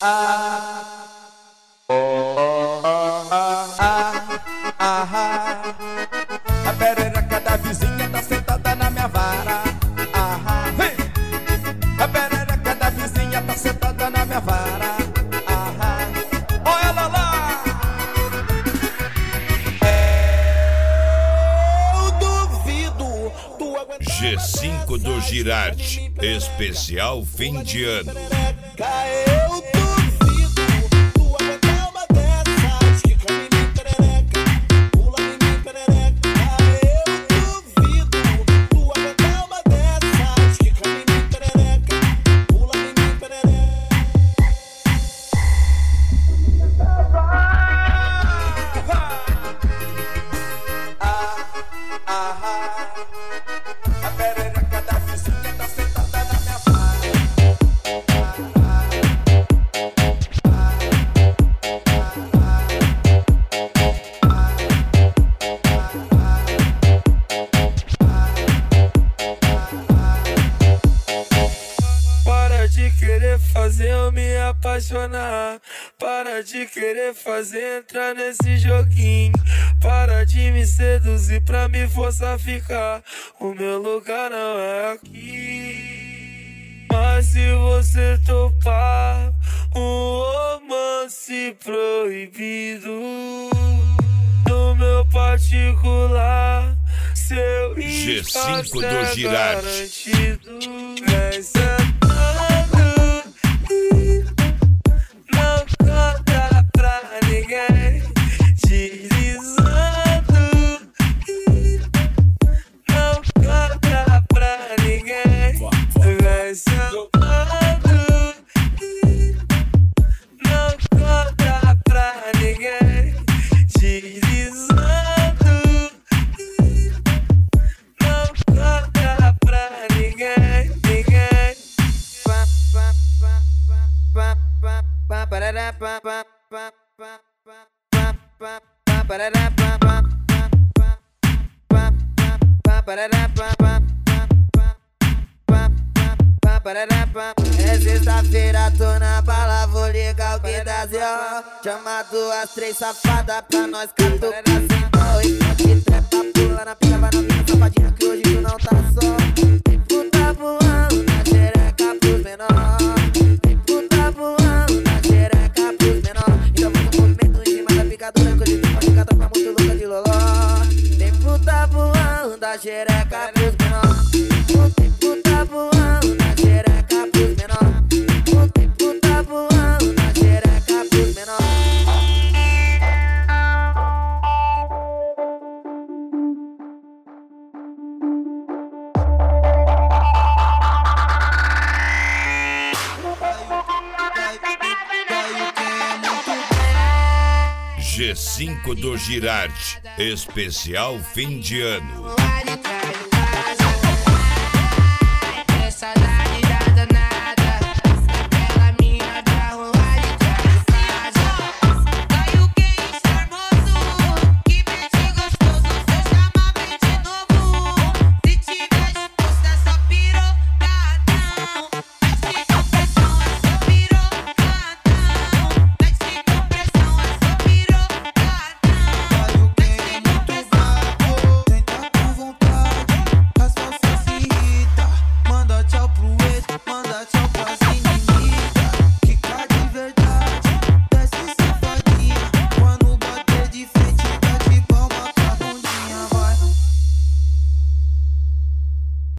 A perereca da vizinha tá sentada na minha vara. A perereca da vizinha tá sentada na minha vara. Olha ela lá. Eu duvido tu aguentar G5 do Girardi, especial fim de ano. Eu duvido tu aguentar uma dessas. Quica em mim, perereca, pula em mim, perereca. Eu duvido tu aguentar uma dessas. Quica em mim, perereca, pula em mim, perereca. A perereca da vizinha tá sentada na minha vara. Para de querer fazer eu me apaixonar. Para de querer fazer entrar nesse joguinho. Para de me seduzir pra me forçar a ficar. O meu lugar não é aqui. Mas se você topar um romance proibido no meu particular, seu G5 espaço do é Girardi. garantido. Vem sentando e não conta pra ninguém. Deslizando e não conta pra ninguém. Vem sentando e não conta pra ninguém. Deslizando e não conta pra ninguém, ninguém. É sexta-feira, tô na bala, vou ligar o que dá zero. Chama duas, três safadas pra nós catucar sem dó. E trepa, pula na pica, vai novinha safadinha que hoje tu não tá só. Tu tá voando na xereca pros menor. Tu tá voando na xereca pros menor. Então faz um movimento em cima da picadura, que hoje tu pode ficar tropa muito louca de loló. Tem puta voando da xereca pros menor. Tem puta voando na xereca pros menor. Tem puta voando na xereca pros menor. G5 do Girardi, especial fim de ano.